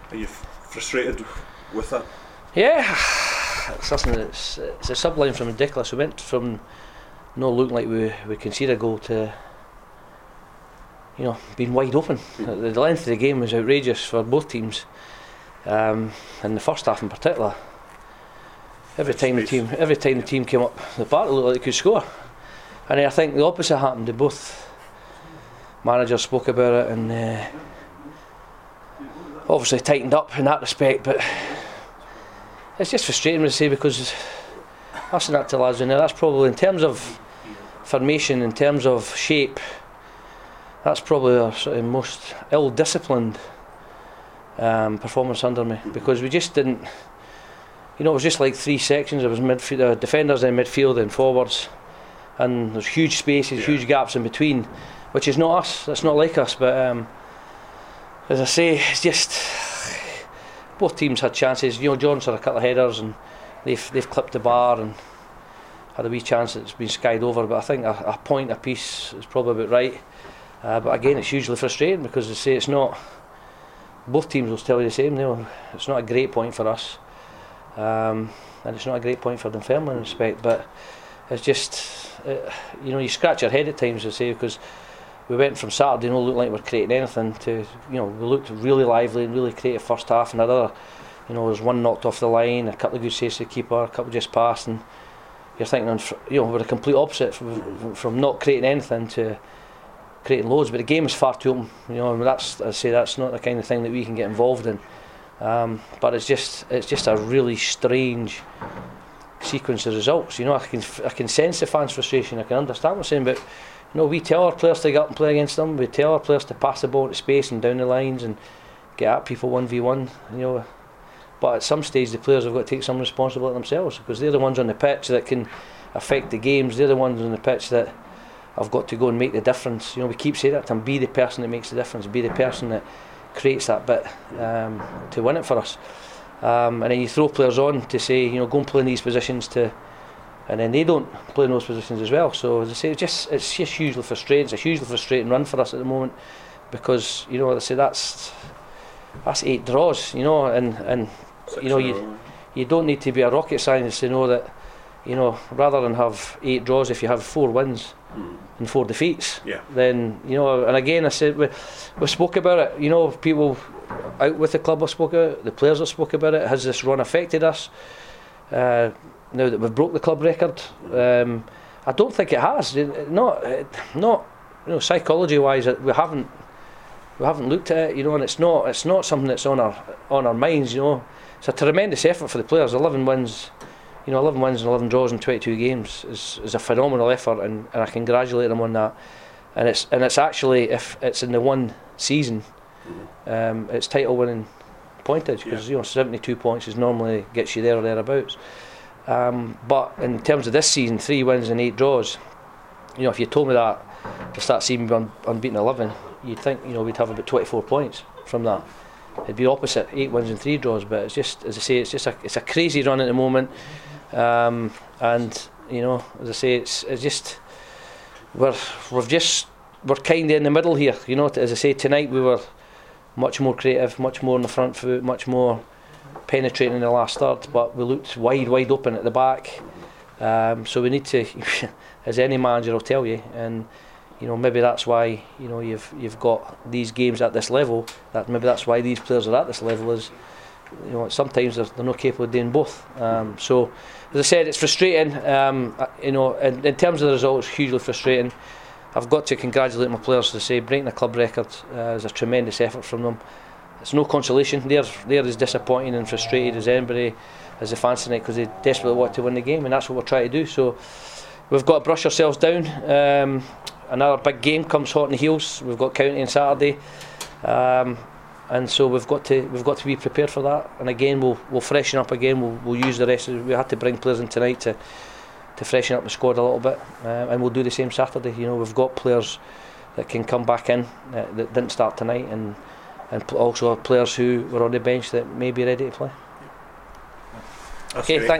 Are you frustrated with that? Yeah, it's a sublime from ridiculous. We went from not looking like we conceded a goal to, you know, being wide open. The length of the game was outrageous for both teams, in the first half in particular. Every time the team came up the park, it looked like they could score. And I think the opposite happened. Both managers spoke about it, and obviously tightened up in that respect. But it's just frustrating to say, because I've seen that to lads in there. That's probably, in terms of formation, in terms of shape, that's probably our sort of most ill-disciplined performance under me, because we just didn't. You know, it was just like three sections. There was midfield, defenders in midfield and forwards, and there's huge spaces, huge gaps in between, which is not us. That's not like us. But as I say, it's just both teams had chances. You know, John's had a couple of headers, and they've clipped the bar and had a wee chance that's been skied over. But I think a point apiece is probably about right. But again, it's hugely frustrating, because they say it's not. Both teams will tell you the same. You know, it's not a great point for us. And it's not a great point for Dunfermline in respect, but it's just, you know, you scratch your head at times, I say, because we went from Saturday not looking like we're creating anything to, you know, we looked really lively and really creative first half, and another, you know, there was one knocked off the line, a couple of good saves to the keeper, a couple just passed, and you're thinking, you know, we're the complete opposite from not creating anything to creating loads. But the game is far too open, you know, and that's not the kind of thing that we can get involved in. But it's just a really strange sequence of results. You know, I can sense the fans' frustration. I can understand what they're saying, but you know, we tell our players to get up and play against them. We tell our players to pass the ball into space and down the lines and get at people 1v1. You know, but at some stage the players have got to take some responsibility themselves, because they're the ones on the pitch that can affect the games. They're the ones on the pitch that have got to go and make the difference. You know, we keep saying that to them, be the person that makes the difference, be the person that creates that bit to win it for us. And then you throw players on to say, you know, go and play in these positions, and then they don't play in those positions as well. So as I say, it's just hugely frustrating. It's a hugely frustrating run for us at the moment, because, you know, as I say, that's 8 draws, you know, and you know, you don't need to be a rocket scientist to know that, you know, rather than have 8 draws, if you have 4 wins and 4 defeats, then, you know, and again I said, we spoke about it, you know, people out with the club have spoke about it, the players have spoke about it. Has this run affected us now that we've broke the club record? I don't think it has. Not you know, psychology wise, we haven't looked at it, you know, and it's not something that's on our minds, you know. It's a tremendous effort for the players. 11 wins and 11 draws in 22 games is a phenomenal effort, and I congratulate them on that. And it's actually, if it's in the one season, it's title winning pointage, because you know, 72 points is normally gets you there or thereabouts. But in terms of this season, 3 wins and 8 draws, you know, if you told me that to start seeing me unbeaten 11, you'd think, you know, we'd have about 24 points from that. It'd be opposite, 8 wins and 3 draws. But it's just, as I say, it's a crazy run at the moment. And you know, as I say, it's just we're kind of in the middle here. You know, as I say, tonight we were much more creative, much more on the front foot, much more penetrating in the last third, but we looked wide open at the back. So we need to, as any manager will tell you, and you know, maybe that's why, you know, you've got these games at this level. Maybe that's why these players are at this level, is, you know, sometimes they're not capable of doing both. So as I said, it's frustrating. You know, in terms of the results, hugely frustrating. I've got to congratulate my players to say breaking the club record is a tremendous effort from them. It's no consolation. They're as disappointed and frustrated as anybody, as the fans tonight, because they desperately want to win the game, and that's what we're trying to do. So we've got to brush ourselves down. Another big game comes hot on the heels. We've got County on Saturday, and so we've got to be prepared for that. And again, we'll freshen up again. We'll use the rest. We had to bring players in tonight to freshen up the squad a little bit, and we'll do the same Saturday. You know, we've got players that can come back in that didn't start tonight, and also players who were on the bench that may be ready to play. Okay, thanks.